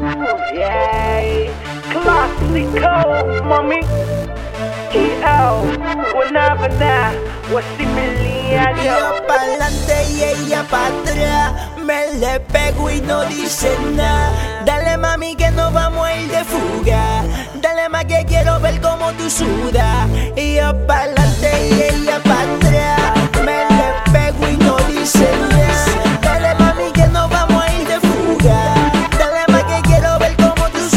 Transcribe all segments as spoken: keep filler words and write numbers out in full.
Yeah, clásico, mami. E L, whenever now, what's similar? Yo pa'lante y ella pa' atrás. Me le pego y no dice nada. Dale mami que nos vamos a ir de fuga. Dale más que quiero ver cómo tú sudas. Y yo pa'lante y ella pa' atrás. Me le pego y no dice nada. Dale mami que nos vamos a ir de fuga. Dale más que quiero ver cómo tú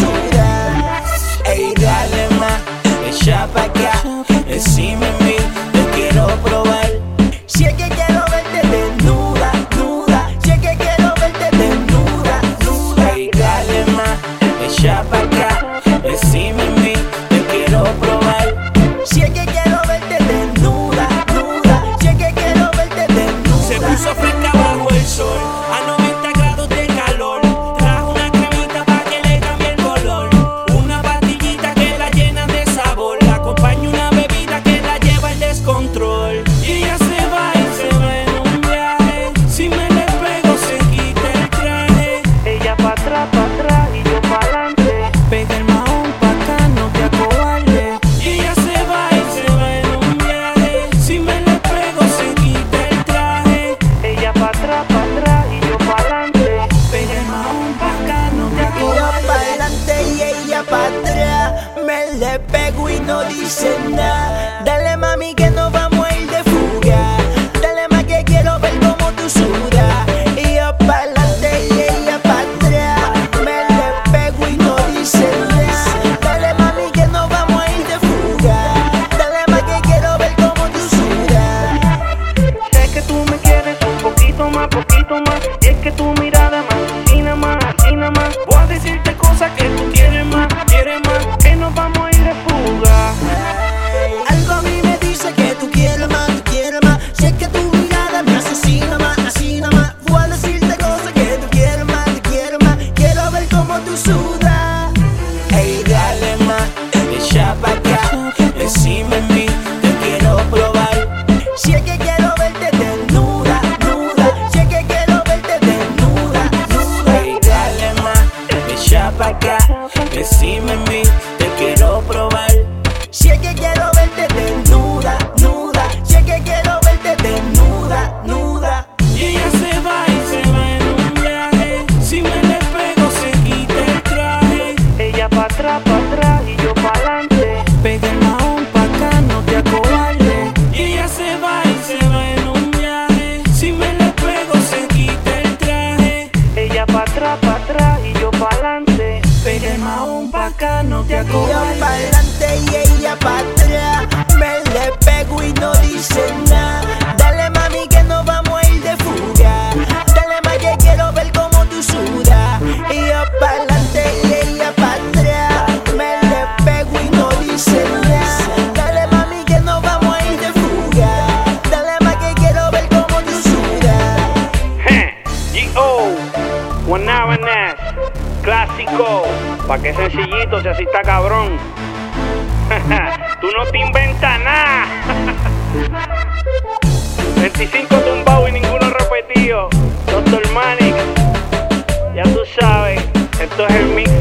sudas. Ey, dale más, echa pa' acá. Encima de mí, te quiero probar. Si es que quiero verte desnuda, nuda. Si es que quiero verte desnuda, nuda. Ey, dale más, echa pa' acá. Encima de mí, te quiero probar. Si es que quiero verte desnuda, nuda. Si es que quiero verte desnuda. Se puso fresca bajo el sol, a noventa grados de calor. Trajo una cremita pa' que le cambie el color. Una pastillita que la llena de sabor. La acompaña una bebida que la lleva al descontrol. Y ella se va y se va en un viaje. Si me le pego se quita el traje. Ella pa' atrás, pa' atrás y yo pa' adelante. Pega el mahón pa' acá, no te acobarde. Y ella se va y se va en un viaje. Si me le pego se quita el traje. Ella pa' atrás, pa' atrás y yo pa' adelante. Pega el mahón pa' acá, no te Y yo acobarde. pa'lante y ella pa' atrás. Me le pego y no dice nada. Dale mami que nos vamos a ir de fuga. Dale más que quiero ver cómo tú sudas. Y yo pa'lante y ella pa' atrás. Me le pego y no dice nada. Dale mami que nos vamos a ir de fuga. Dale más que quiero ver cómo tú sudas. Sé que tú me quieres un poquito más, poquito más. Y es que tu mirada más, así nada más, así nada más. Voy a decirte cosas que tú quieres más, quieres más. Que nos vamos a ir de fuga. Algo a mí me dice que tú quieres más, tú quieres más. Si es que tu mirada me asesina más, así nada más. Voy a decirte cosas que tú quieres más, tú quieres más. Quiero ver cómo tú sudas. Ey, dale más, echa pa' acá. Encima de mí, te quiero probar. Si es que quiero verte desnuda, nuda. Si es que quiero verte desnuda, nuda. Ey, dale más, echa pa' acá. Encima de mí, te quiero probar. Si es que quiero verte desnuda, nuda. Si es que quiero verte desnuda, nuda. Y ella se va y se va en un viaje. Si me le pego se quita el traje. Ella pa' atrás, pa' atrás y yo pa' adelante. Pega el mahón pa' acá, no te acobarde. Y ella se va y se va en un viaje. Si me le pego se quita el traje. Ella pa' atrás, pa' atrás y yo pa' adelante. Pega el mahón pa' acá, no te Yo acobarde. pa'lante y ella pa' atrás. Me le pego y no dice nada. Dale mami que nos vamos a ir de fuga. Dale más que quiero ver cómo tú sudas. Y yo pa'lante y ella pa' atrás. Me le pego y no dice nada. Dale mami que nos vamos a ir de fuga. Dale más que quiero ver cómo tú sudas. G O, whenever now, clásico. Pa' que sencillito, si así está cabrón. Tú no te inventas nada. veinticinco tumbados y ninguno repetido. Doctor Manix, ya tú sabes, esto es el mix